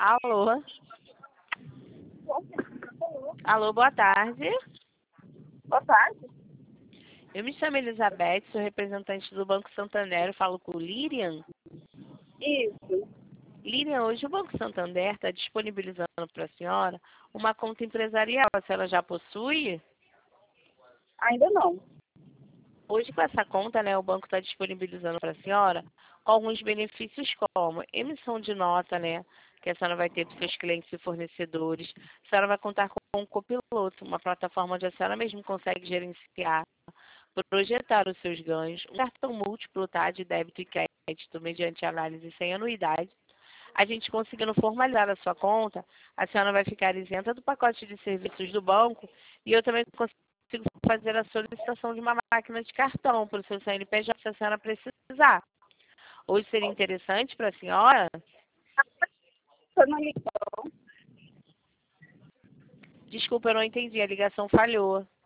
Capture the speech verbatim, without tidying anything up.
Alô? Alô, boa tarde. Boa tarde. Eu me chamo Elizabeth, sou representante do Banco Santander, eu falo com o Lirian. Isso. Lirian, hoje o Banco Santander está disponibilizando para a senhora uma conta empresarial. A senhora já possui? Ainda não. Hoje, com essa conta, né, o banco está disponibilizando para a senhora alguns benefícios como emissão de nota, né, que a senhora vai ter para os seus clientes e fornecedores. A senhora vai contar com um copiloto, uma plataforma onde a senhora mesmo consegue gerenciar, projetar os seus ganhos, um cartão múltiplo, tá, de débito e crédito mediante análise sem anuidade. A gente conseguindo formalizar a sua conta, a senhora vai ficar isenta do pacote de serviços do banco e eu também consigo fazer a solicitação de uma máquina de cartão para o seu C N P J se a senhora precisar. Hoje seria interessante para a senhora? Você não ligou? Desculpa, eu não entendi, a ligação falhou.